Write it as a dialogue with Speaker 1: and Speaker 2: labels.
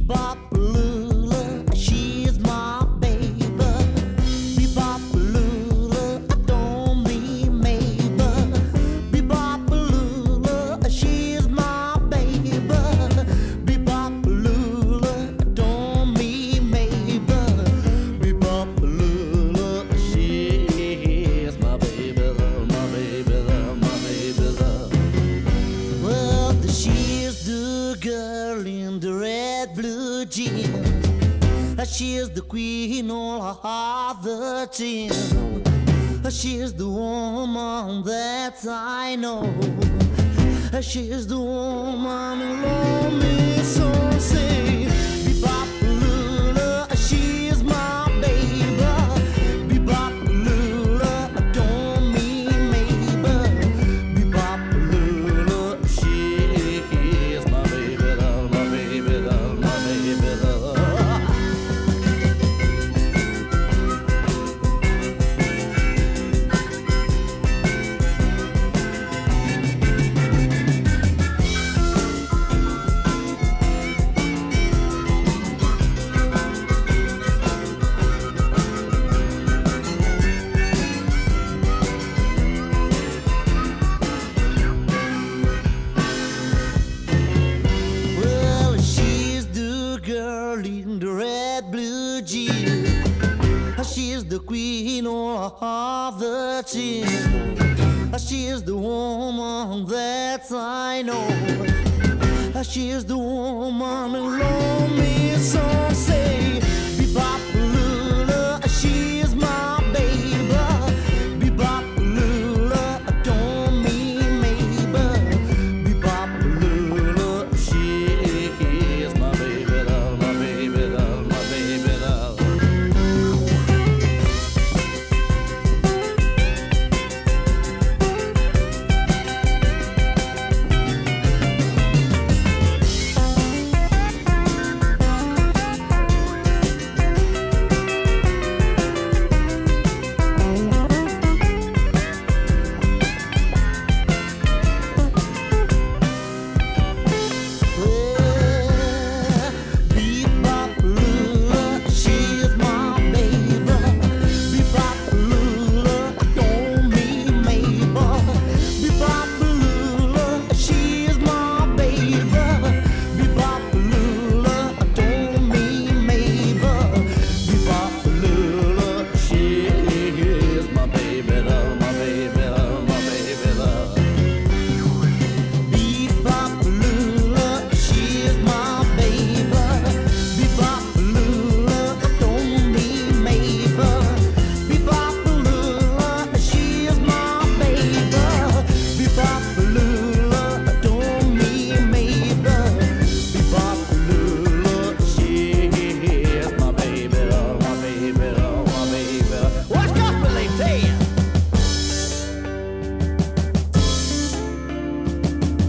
Speaker 1: Bebop Lula, she's my baby. Bebop Lula, don't me maybe. Bebop Lula, she's my baby. Bebop Lula, don't me maybe. Bebop Lula, she's my baby, my baby, my baby. Well, she's the girl in the red blue jeans. She's the queen of the team. She's the woman that I know. She's the woman who loves me so. Say, Bebop Lula, she's my baby. Bebop Lula, don't me maybe. Bebop Lula, she's my baby, love, my baby, love, my baby, love. Well, she's the girl in the red blue jeans. She's the queen of the team. She's the woman that I know. She's the woman who